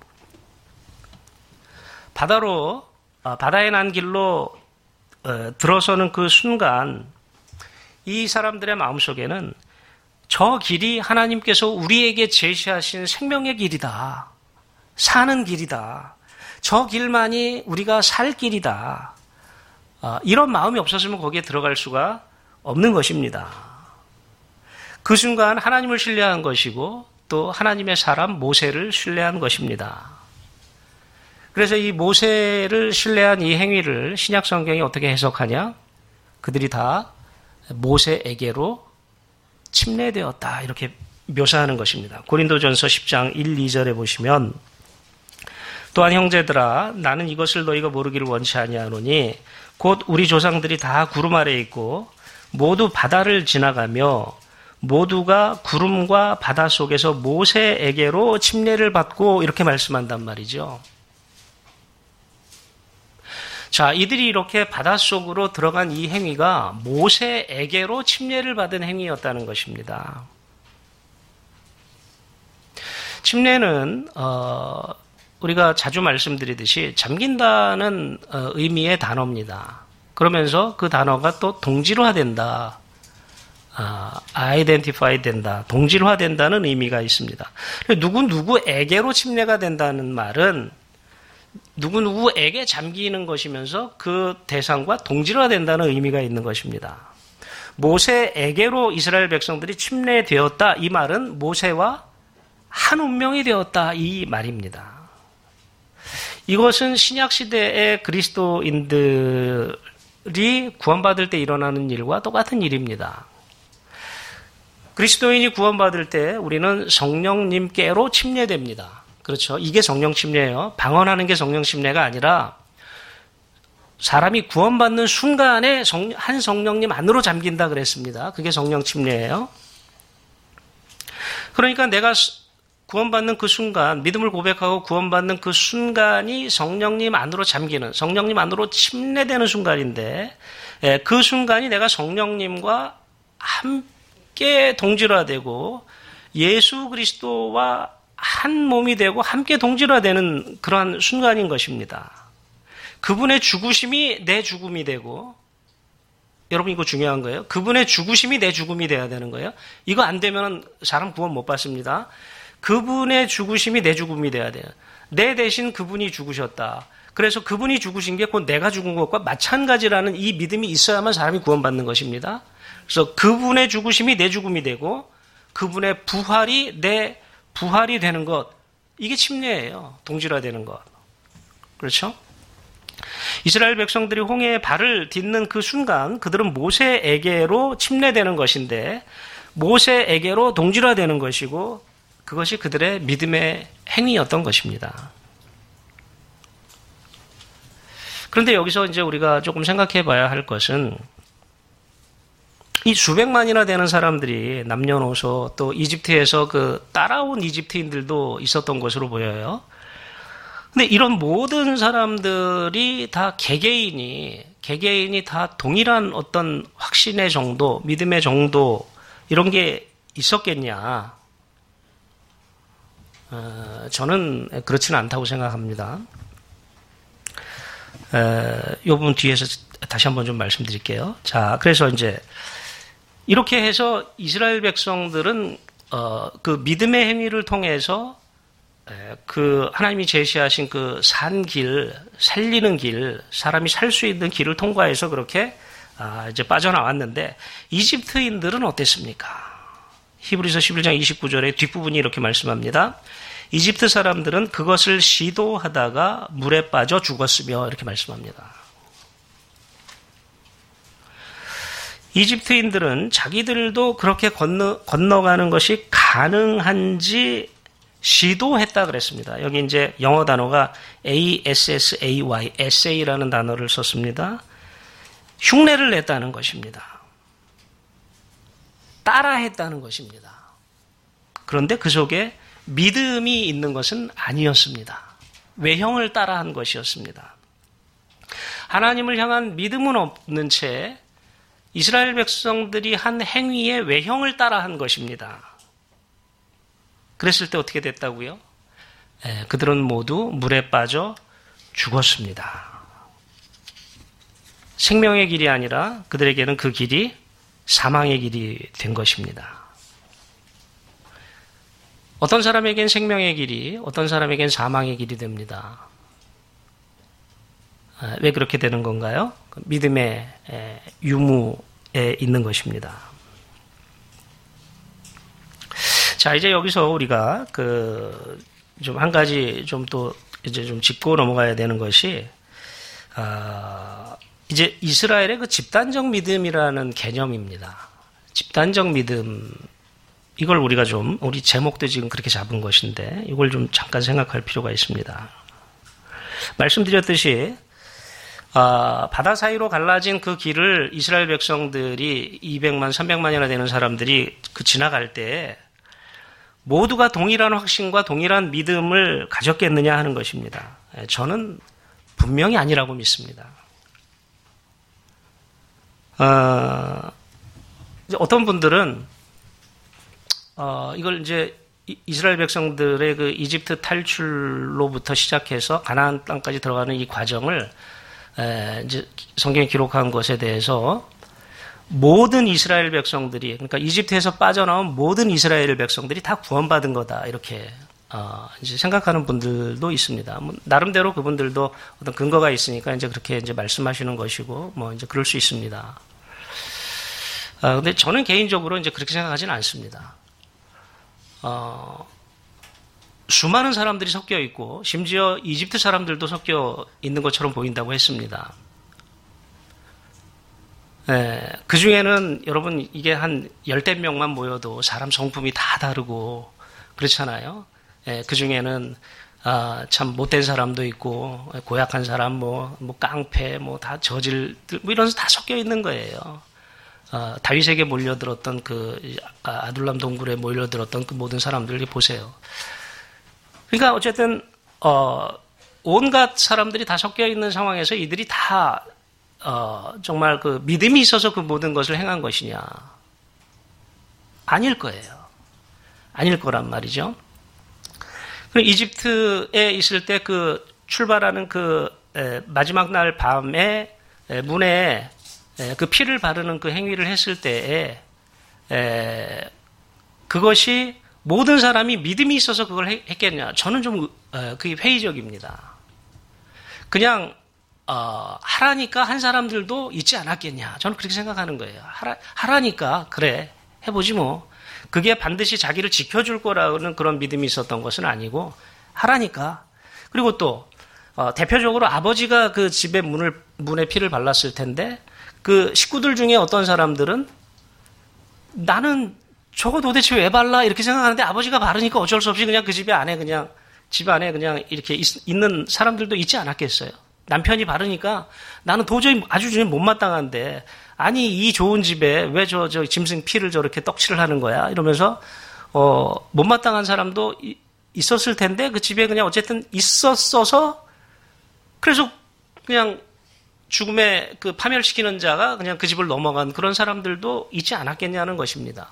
바다에 난 길로 들어서는 그 순간 이 사람들의 마음속에는 저 길이 하나님께서 우리에게 제시하신 생명의 길이다. 사는 길이다. 저 길만이 우리가 살 길이다. 이런 마음이 없었으면 거기에 들어갈 수가 없는 것입니다. 그 순간 하나님을 신뢰한 것이고 또 하나님의 사람 모세를 신뢰한 것입니다. 그래서 이 모세를 신뢰한 이 행위를 신약 성경이 어떻게 해석하냐? 그들이 다 모세에게로 침례되었다. 이렇게 묘사하는 것입니다. 고린도전서 10장 1, 2절에 보시면 또한 형제들아 나는 이것을 너희가 모르기를 원치 아니하노니 곧 우리 조상들이 다 구름 아래에 있고 모두 바다를 지나가며 모두가 구름과 바다 속에서 모세에게로 침례를 받고 이렇게 말씀한단 말이죠. 자, 이들이 이렇게 바닷속으로 들어간 이 행위가 모세에게로 침례를 받은 행위였다는 것입니다. 침례는 우리가 자주 말씀드리듯이 잠긴다는 의미의 단어입니다. 그러면서 그 단어가 또 동질화된다. 아이덴티파이 된다. 동질화된다는 의미가 있습니다. 누구에게로 침례가 된다는 말은 누구에게 잠기는 것이면서 그 대상과 동질화된다는 의미가 있는 것입니다. 모세에게로 이스라엘 백성들이 침례되었다. 이 말은 모세와 한 운명이 되었다. 이 말입니다. 이것은 신약시대의 그리스도인들이 구원받을 때 일어나는 일과 똑같은 일입니다. 그리스도인이 구원받을 때 우리는 성령님께로 침례됩니다. 그렇죠. 이게 성령 침례예요. 방언하는 게 성령 침례가 아니라 사람이 구원받는 순간에 한 성령님 안으로 잠긴다 그랬습니다. 그게 성령 침례예요. 그러니까 내가 구원받는 그 순간, 믿음을 고백하고 구원받는 그 순간이 성령님 안으로 잠기는, 성령님 안으로 침례되는 순간인데 그 순간이 내가 성령님과 함께 동질화되고 예수 그리스도와 한 몸이 되고 함께 동질화되는 그러한 순간인 것입니다. 그분의 죽으심이 내 죽음이 되고, 여러분 이거 중요한 거예요. 그분의 죽으심이 내 죽음이 돼야 되는 거예요. 이거 안 되면 사람 구원 못 받습니다. 그분의 죽으심이 내 죽음이 돼야 돼요. 내 대신 그분이 죽으셨다. 그래서 그분이 죽으신 게 곧 내가 죽은 것과 마찬가지라는 이 믿음이 있어야만 사람이 구원받는 것입니다. 그래서 그분의 죽으심이 내 죽음이 되고 그분의 부활이 내 부활이 되는 것, 이게 침례예요. 동질화되는 것. 그렇죠? 이스라엘 백성들이 홍해에 발을 딛는 그 순간 그들은 모세에게로 침례되는 것인데 모세에게로 동질화되는 것이고 그것이 그들의 믿음의 행위였던 것입니다. 그런데 여기서 이제 우리가 조금 생각해 봐야 할 것은 이 수백만이나 되는 사람들이 남녀노소 또 이집트에서 그 따라온 이집트인들도 있었던 것으로 보여요. 근데 이런 모든 사람들이 다 개개인이 다 동일한 어떤 확신의 정도, 믿음의 정도 이런 게 있었겠냐? 저는 그렇지는 않다고 생각합니다. 이 부분 뒤에서 다시 한번 좀 말씀드릴게요. 자, 그래서 이제 이렇게 해서 이스라엘 백성들은 그 믿음의 행위를 통해서 그 하나님이 제시하신 그 산 길, 살리는 길, 사람이 살 수 있는 길을 통과해서 그렇게 이제 빠져나왔는데 이집트인들은 어땠습니까? 히브리서 11장 29절의 뒷부분이 이렇게 말씀합니다. 이집트 사람들은 그것을 시도하다가 물에 빠져 죽었으며 이렇게 말씀합니다. 이집트인들은 자기들도 그렇게 건너가는 것이 가능한지 시도했다 그랬습니다. 여기 이제 영어 단어가 ASSAY, essay라는 단어를 썼습니다. 흉내를 냈다는 것입니다. 따라했다는 것입니다. 그런데 그 속에 믿음이 있는 것은 아니었습니다. 외형을 따라한 것이었습니다. 하나님을 향한 믿음은 없는 채 이스라엘 백성들이 한 행위의 외형을 따라한 것입니다. 그랬을 때 어떻게 됐다고요? 그들은 모두 물에 빠져 죽었습니다. 생명의 길이 아니라 그들에게는 그 길이 사망의 길이 된 것입니다. 어떤 사람에겐 생명의 길이, 어떤 사람에겐 사망의 길이 됩니다. 왜 그렇게 되는 건가요? 믿음의 유무에 있는 것입니다. 자, 이제 여기서 우리가 좀 한 가지 좀 또 이제 좀 짚고 넘어가야 되는 것이, 이제 이스라엘의 그 집단적 믿음이라는 개념입니다. 집단적 믿음, 이걸 우리가 좀, 우리 제목도 지금 그렇게 잡은 것인데, 이걸 좀 잠깐 생각할 필요가 있습니다. 말씀드렸듯이, 바다 사이로 갈라진 그 길을 이스라엘 백성들이 200만, 300만이나 되는 사람들이 지나갈 때, 모두가 동일한 확신과 동일한 믿음을 가졌겠느냐 하는 것입니다. 저는 분명히 아니라고 믿습니다. 어떤 분들은 이걸 이제 이스라엘 백성들의 그 이집트 탈출로부터 시작해서 가나안 땅까지 들어가는 이 과정을 이제 성경에 기록한 것에 대해서 모든 이스라엘 백성들이, 그러니까 이집트에서 빠져나온 모든 이스라엘 백성들이 다 구원받은 거다, 이렇게 이제 생각하는 분들도 있습니다. 뭐 나름대로 그분들도 어떤 근거가 있으니까 이제 그렇게 이제 말씀하시는 것이고, 뭐 이제 그럴 수 있습니다. 근데 저는 개인적으로 이제 그렇게 생각하지는 않습니다. 수많은 사람들이 섞여 있고, 심지어 이집트 사람들도 섞여 있는 것처럼 보인다고 했습니다. 그 중에는 여러분 이게 한 10대 명만 모여도 사람 성품이 다 다르고 그렇잖아요. 그 중에는 참 못된 사람도 있고 고약한 사람, 뭐 깡패, 뭐 다 저질들, 뭐 이런 다 섞여 있는 거예요. 다윗에게 몰려들었던 아둘람 동굴에 몰려들었던 그 모든 사람들을 보세요. 그러니까 어쨌든 온갖 사람들이 다 섞여 있는 상황에서 이들이 다 정말 그 믿음이 있어서 그 모든 것을 행한 것이냐? 아닐 거예요. 아닐 거란 말이죠. 이집트에 있을 때 그 출발하는 마지막 날 밤에 문에 그 피를 바르는 그 행위를 했을 때에 그것이 모든 사람이 믿음이 있어서 그걸 했겠냐? 저는 좀 그게 회의적입니다. 그냥 하라니까 한 사람들도 있지 않았겠냐. 저는 그렇게 생각하는 거예요. 하라니까, 그래, 해보지 뭐. 그게 반드시 자기를 지켜줄 거라는 그런 믿음이 있었던 것은 아니고, 하라니까. 그리고 또, 대표적으로 아버지가 그 집에 문에 피를 발랐을 텐데, 그 식구들 중에 어떤 사람들은 나는 저거 도대체 왜 발라? 이렇게 생각하는데 아버지가 바르니까 어쩔 수 없이 그냥 그 집 안에 그냥 이렇게 있는 사람들도 있지 않았겠어요. 남편이 바르니까 나는 도저히 아주 좀 못마땅한데, 아니 이 좋은 집에 왜 저 짐승 피를 저렇게 떡칠을 하는 거야? 이러면서 못마땅한 사람도 있었을 텐데 그 집에 그냥 어쨌든 있었어서, 그래서 그냥 죽음에 그 파멸시키는 자가 그냥 그 집을 넘어간 그런 사람들도 있지 않았겠냐는 것입니다.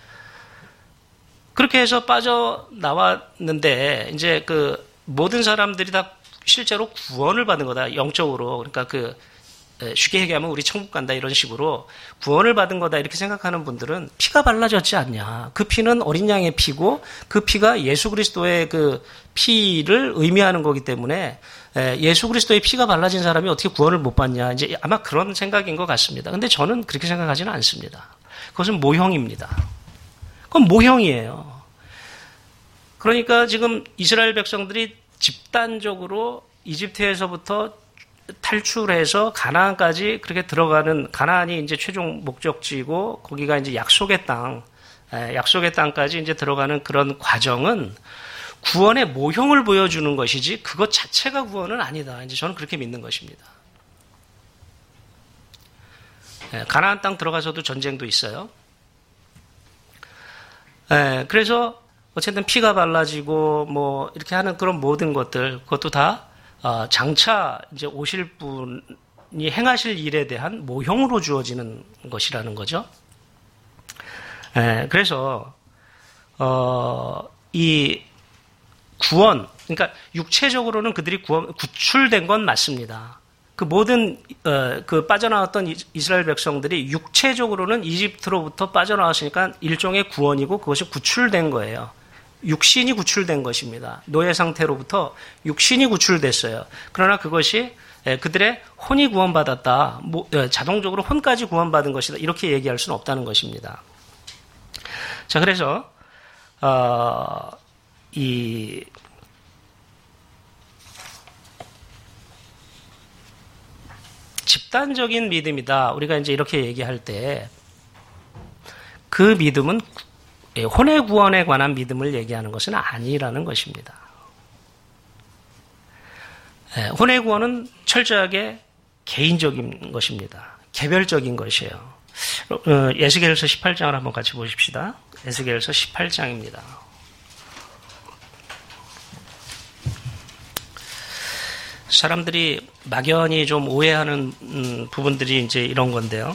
그렇게 해서 빠져나왔는데 이제 그 모든 사람들이 다 실제로 구원을 받은 거다, 영적으로. 그러니까 쉽게 얘기하면 우리 천국 간다 이런 식으로 구원을 받은 거다 이렇게 생각하는 분들은 피가 발라졌지 않냐. 그 피는 어린 양의 피고 그 피가 예수 그리스도의 그 피를 의미하는 거기 때문에 예수 그리스도의 피가 발라진 사람이 어떻게 구원을 못 받냐. 이제 아마 그런 생각인 것 같습니다. 근데 저는 그렇게 생각하지는 않습니다. 그것은 모형입니다. 그건 모형이에요. 그러니까 지금 이스라엘 백성들이 집단적으로 이집트에서부터 탈출해서 가나안까지 그렇게 들어가는, 가나안이 이제 최종 목적지고 거기가 이제 약속의 땅까지 이제 들어가는 그런 과정은 구원의 모형을 보여주는 것이지 그것 자체가 구원은 아니다. 이제 저는 그렇게 믿는 것입니다. 가나안 땅 들어가서도 전쟁도 있어요. 그래서 어쨌든 피가 발라지고 뭐 이렇게 하는 그런 모든 것들, 그것도 다 장차 이제 오실 분이 행하실 일에 대한 모형으로 주어지는 것이라는 거죠. 그래서 이 구원, 그러니까 육체적으로는 그들이 구출된 건 맞습니다. 그 모든 그 빠져나왔던 이스라엘 백성들이 육체적으로는 이집트로부터 빠져나왔으니까 일종의 구원이고 그것이 구출된 거예요. 육신이 구출된 것입니다. 노예 상태로부터 육신이 구출됐어요. 그러나 그것이 그들의 혼이 구원받았다. 자동적으로 혼까지 구원받은 것이다. 이렇게 얘기할 수는 없다는 것입니다. 자, 그래서 이 집단적인 믿음이다. 우리가 이제 이렇게 얘기할 때 그 믿음은 혼의 구원에 관한 믿음을 얘기하는 것은 아니라는 것입니다. 혼의 구원은 철저하게 개인적인 것입니다. 개별적인 것이에요. 에스겔서 18장을 한번 같이 보십시다. 에스겔서 18장입니다. 사람들이 막연히 좀 오해하는 부분들이 이제 이런 건데요.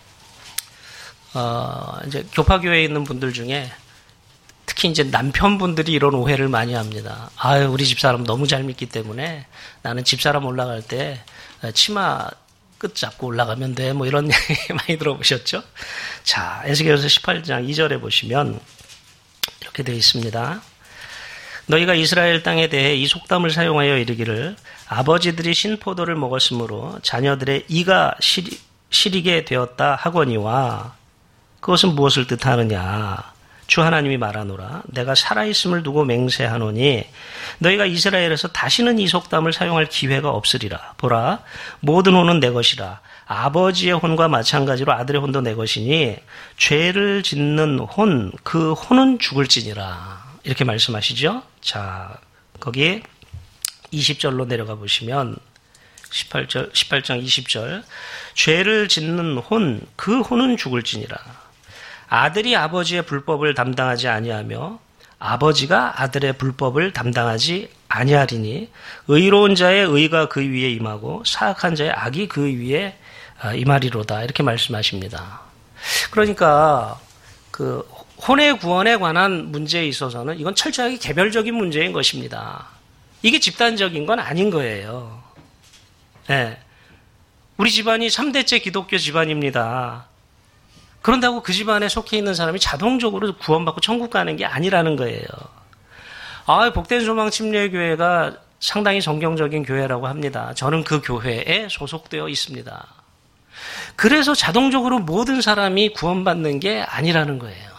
이제 교파교회에 있는 분들 중에 특히 이제 남편분들이 이런 오해를 많이 합니다. 아유, 우리 집사람 너무 잘 믿기 때문에 나는 집사람 올라갈 때 치마 끝 잡고 올라가면 돼. 뭐 이런 얘기 많이 들어보셨죠? 자, 에스겔서 18장 2절에 보시면 이렇게 되어 있습니다. 너희가 이스라엘 땅에 대해 이 속담을 사용하여 이르기를 아버지들이 신포도를 먹었으므로 자녀들의 이가 시리게 되었다 하거니와 그것은 무엇을 뜻하느냐? 주 하나님이 말하노라. 내가 살아있음을 두고 맹세하노니 너희가 이스라엘에서 다시는 이 속담을 사용할 기회가 없으리라. 보라, 모든 혼은 내 것이라. 아버지의 혼과 마찬가지로 아들의 혼도 내 것이니 죄를 짓는 혼, 그 혼은 죽을지니라. 이렇게 말씀하시죠. 자, 거기 20절로 내려가 보시면 18장 20절. 죄를 짓는 혼, 그 혼은 죽을지니라. 아들이 아버지의 불법을 담당하지 아니하며 아버지가 아들의 불법을 담당하지 아니하리니 의로운 자의 의가 그 위에 임하고 사악한 자의 악이 그 위에 임하리로다. 이렇게 말씀하십니다. 그러니까 그 혼의 구원에 관한 문제에 있어서는 이건 철저하게 개별적인 문제인 것입니다. 이게 집단적인 건 아닌 거예요. 네. 우리 집안이 3대째 기독교 집안입니다. 그런다고 그 집안에 속해 있는 사람이 자동적으로 구원받고 천국 가는 게 아니라는 거예요. 복된 소망 침례교회가 상당히 성경적인 교회라고 합니다. 저는 그 교회에 소속되어 있습니다. 그래서 자동적으로 모든 사람이 구원받는 게 아니라는 거예요.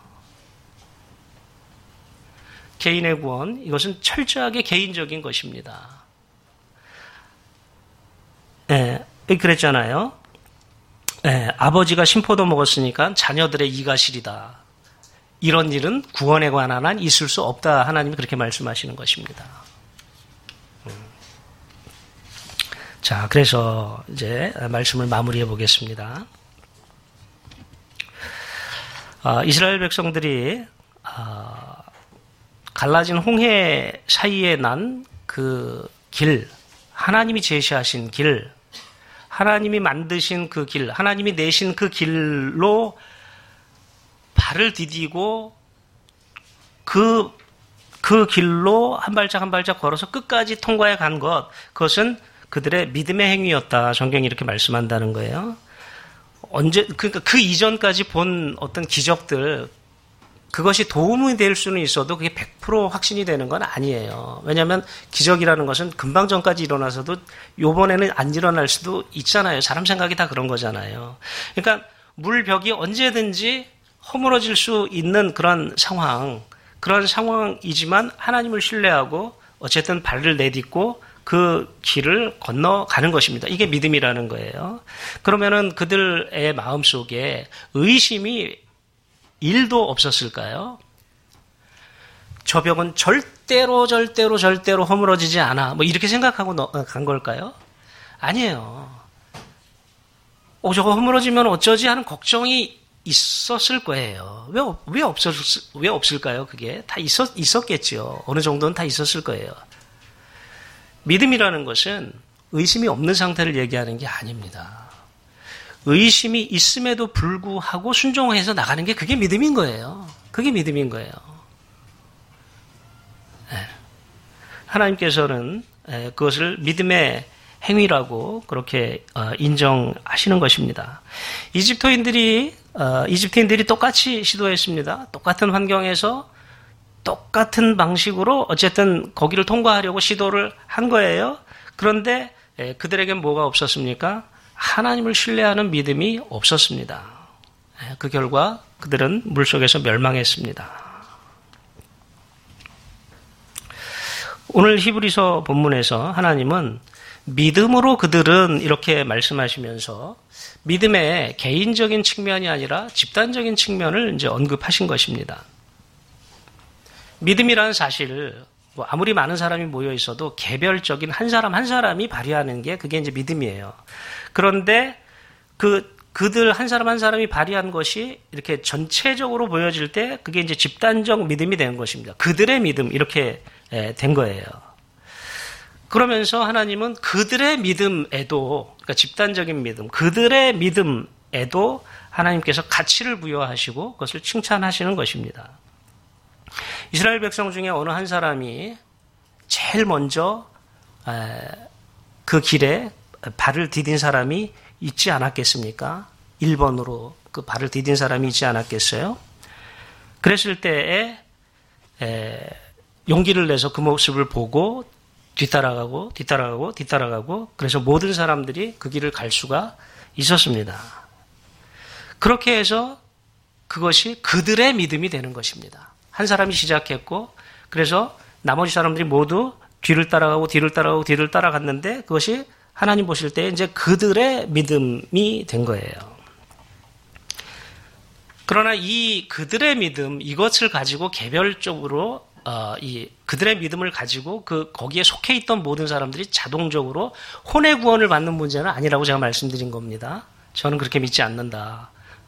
개인의 구원, 이것은 철저하게 개인적인 것입니다. 그랬잖아요. 아버지가 신포도 먹었으니까 자녀들의 이가 시리다. 이런 일은 구원에 관한 한 있을 수 없다. 하나님이 그렇게 말씀하시는 것입니다. 자, 그래서 이제 말씀을 마무리해 보겠습니다. 이스라엘 백성들이 갈라진 홍해 사이에 난 그 길, 하나님이 제시하신 길, 하나님이 만드신 그 길, 하나님이 내신 그 길로 발을 디디고 그 길로 한 발짝 한 발짝 걸어서 끝까지 통과해 간 것, 그것은 그들의 믿음의 행위였다. 성경이 이렇게 말씀한다는 거예요. 그러니까 그 이전까지 본 어떤 기적들, 그것이 도움이 될 수는 있어도 그게 100% 확신이 되는 건 아니에요. 왜냐하면 기적이라는 것은 금방 전까지 일어나서도 요번에는 안 일어날 수도 있잖아요. 사람 생각이 다 그런 거잖아요. 그러니까 물벽이 언제든지 허물어질 수 있는 그런 상황이지만 하나님을 신뢰하고 어쨌든 발을 내딛고 그 길을 건너가는 것입니다. 이게 믿음이라는 거예요. 그러면은 그들의 마음속에 의심이 1도 없었을까요? 저 벽은 절대로 허물어지지 않아. 뭐 이렇게 생각하고 간 걸까요? 아니에요. 저거 허물어지면 어쩌지 하는 걱정이 있었을 거예요. 왜 없을까요? 그게 다 있었겠죠. 어느 정도는 다 있었을 거예요. 믿음이라는 것은 의심이 없는 상태를 얘기하는 게 아닙니다. 의심이 있음에도 불구하고 순종해서 나가는 게 그게 믿음인 거예요. 그게 믿음인 거예요. 하나님께서는 그것을 믿음의 행위라고 그렇게 인정하시는 것입니다. 이집트인들이 똑같이 시도했습니다. 똑같은 환경에서 똑같은 방식으로 어쨌든 거기를 통과하려고 시도를 한 거예요. 그런데 그들에겐 뭐가 없었습니까? 하나님을 신뢰하는 믿음이 없었습니다. 그 결과 그들은 물속에서 멸망했습니다. 오늘 히브리서 본문에서 하나님은 믿음으로 그들은 이렇게 말씀하시면서 믿음의 개인적인 측면이 아니라 집단적인 측면을 이제 언급하신 것입니다. 믿음이라는 사실, 아무리 많은 사람이 모여 있어도 개별적인 한 사람 한 사람이 발휘하는 게 그게 이제 믿음이에요. 그런데 그들 한 사람 한 사람이 발휘한 것이 이렇게 전체적으로 보여질 때 그게 이제 집단적 믿음이 되는 것입니다. 그들의 믿음 이렇게 된 거예요. 그러면서 하나님은 그들의 믿음에도, 그러니까 집단적인 믿음, 그들의 믿음에도 하나님께서 가치를 부여하시고 그것을 칭찬하시는 것입니다. 이스라엘 백성 중에 어느 한 사람이 제일 먼저 그 길에 발을 디딘 사람이 있지 않았겠습니까? 1번으로 그 발을 디딘 사람이 있지 않았겠어요? 그랬을 때에 용기를 내서 그 모습을 보고 뒤따라가고 그래서 모든 사람들이 그 길을 갈 수가 있었습니다. 그렇게 해서 그것이 그들의 믿음이 되는 것입니다. 한 사람이 시작했고 그래서 나머지 사람들이 모두 뒤를 따라갔는데 그것이 하나님 보실 때 이제 그들의 믿음이 된 거예요. 그러나 이 그들의 믿음, 이것을 가지고 개별적으로 이 그들의 믿음을 가지고 거기에 속해 있던 모든 사람들이 자동적으로 혼의 구원을 받는 문제는 아니라고 제가 말씀드린 겁니다. 저는 그렇게 믿지 않는다.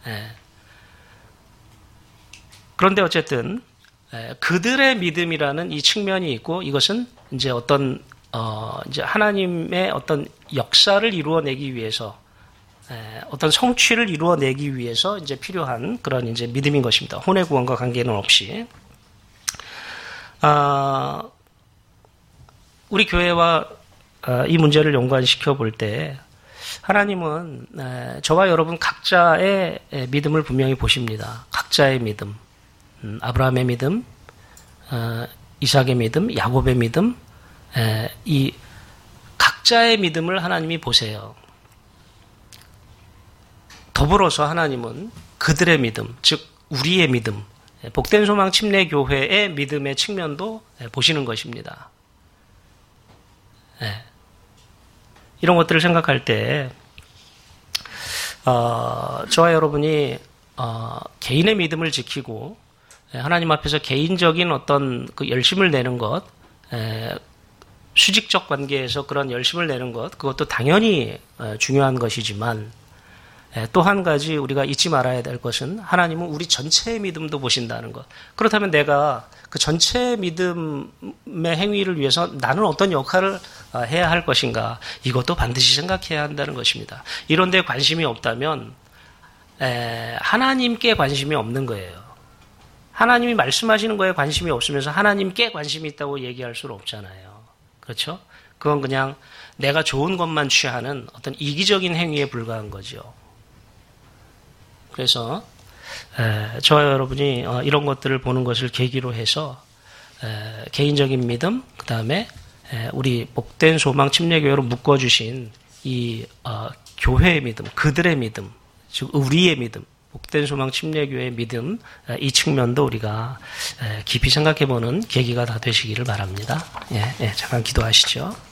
그런데 어쨌든 그들의 믿음이라는 이 측면이 있고 이것은 이제 이제 하나님의 어떤 역사를 이루어내기 위해서 어떤 성취를 이루어내기 위해서 이제 필요한 그런 이제 믿음인 것입니다. 혼의 구원과 관계는 없이. 우리 교회와 이 문제를 연관시켜 볼 때 하나님은 저와 여러분 각자의 믿음을 분명히 보십니다. 각자의 믿음, 아브라함의 믿음, 이삭의 믿음, 야곱의 믿음, 이 각자의 믿음을 하나님이 보세요. 더불어서 하나님은 그들의 믿음, 즉 우리의 믿음, 복된 소망 침례교회의 믿음의 측면도 보시는 것입니다. 이런 것들을 생각할 때 저와 여러분이 개인의 믿음을 지키고 하나님 앞에서 개인적인 어떤 그 열심을 내는 것, 수직적 관계에서 그런 열심을 내는 것, 그것도 당연히 중요한 것이지만 또 한 가지 우리가 잊지 말아야 될 것은 하나님은 우리 전체의 믿음도 보신다는 것. 그렇다면 내가 그 전체의 믿음의 행위를 위해서 나는 어떤 역할을 해야 할 것인가, 이것도 반드시 생각해야 한다는 것입니다. 이런 데 관심이 없다면 하나님께 관심이 없는 거예요. 하나님이 말씀하시는 거에 관심이 없으면서 하나님께 관심이 있다고 얘기할 수는 없잖아요. 그렇죠? 그건 그냥 내가 좋은 것만 취하는 어떤 이기적인 행위에 불과한 거죠. 그래서 저와 여러분이 이런 것들을 보는 것을 계기로 해서 개인적인 믿음, 그 다음에 우리 복된 소망 침례교회로 묶어주신 이 교회의 믿음, 그들의 믿음, 즉 우리의 믿음, 복된 소망 침례교회의 믿음, 이 측면도 우리가 깊이 생각해보는 계기가 다 되시기를 바랍니다. 잠깐 기도하시죠.